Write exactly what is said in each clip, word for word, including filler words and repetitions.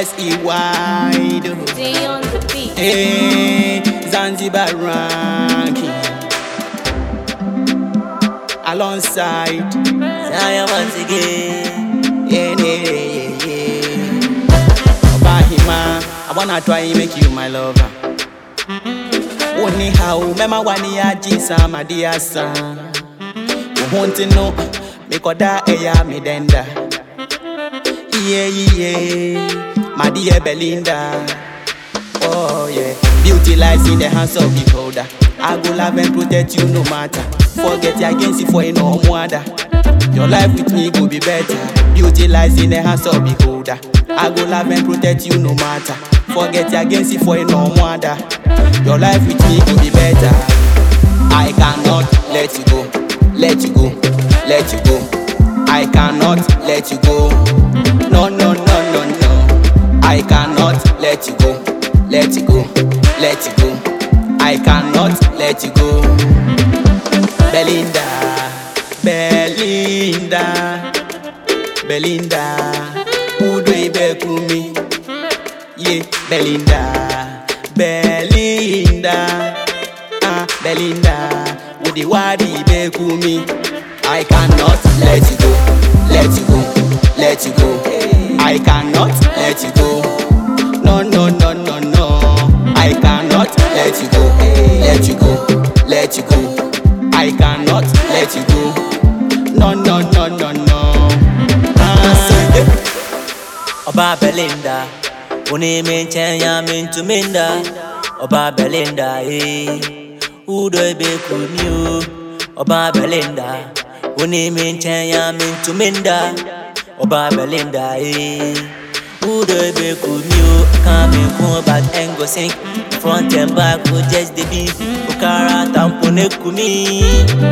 S E Y. Day on the beat. Hey, Zanzibar ranking. Alongside Zaya once again. Yeah, yeah, yeah, yeah. Obahima, I wanna try and make you my lover. Only how, mema wani ya jisa madia san. Uhunti no, me koda eya me denda. Yeah, yeah, my dear Belinda. Oh yeah, beauty lies in the hands of the beholder. I go love and protect you no matter. Forget your against it for a no other. Your life with me go be better. Beauty lies in the hands of the beholder. I go love and protect you no matter. Forget your against it for a no other. Your life with me go be better. I cannot let you go, let you go, let you go. I cannot let you go. No, no, no, no, no. I cannot let you go, let you go, let you go. I cannot let you go. Belinda, Belinda, Belinda. Who do you be to me? Yeah, Belinda, Belinda, ah, Belinda. Who the wadi be to me? I cannot let you go, let you go, let you go. I cannot let you go. No, no, no, no, no. I cannot let you go, let you go, let you go. I cannot let you go. No, no, no, no, no. Ah. Oba Belinda, uni menchen ya mintu minda. Oba Belinda, eh, udo be kumio. Oba Belinda, uni menchen ya mintu minda. Oba Belinda, eh, udo be kumio. Coming home back and go sing. Front and back will just the beat. Ukara tampone kumi.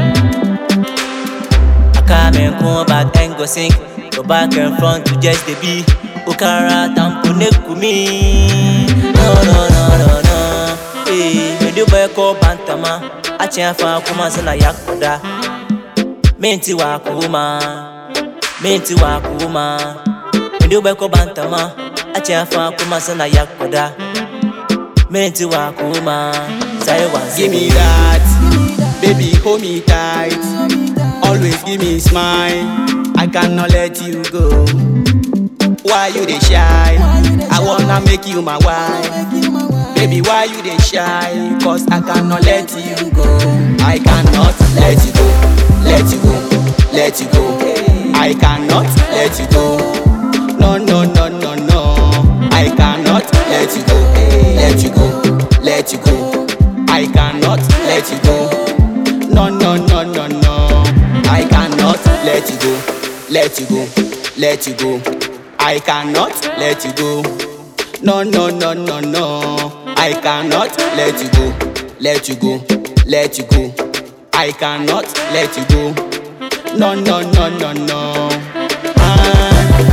I come and come back and go sing. Go back and front to just the beat. Ukara tampone kumi. No, no, no, no, no. Hey, me do boy call bantama. Achi afa kuma sana yakoda. Menti wa kuma, menti wa kuma. Me do boy call bantama. Achi afa kuma sana yakoda. Menti wa kuma. Say once. Give me that, baby, hold me tight. Always give me smile. I cannot let you go. Why you dey shy? I wanna make you my wife. Baby, why you dey shy? Cause I cannot let you go. I cannot let you go, let you go, let you go. I cannot let you go. No, no, no, no, no. I cannot let you go, let you go, let you go. I cannot let you go. No, no, no, no, no. I cannot let you go, let you go, let you go. I cannot let you go. No, no, no, no, no. I cannot let you go, let you go, let you go. I cannot let you go. No, no, no, no, no. Ah.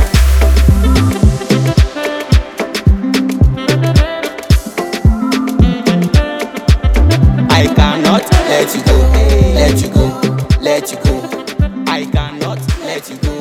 I cannot let you go, let you go, let you go. I cannot let you go.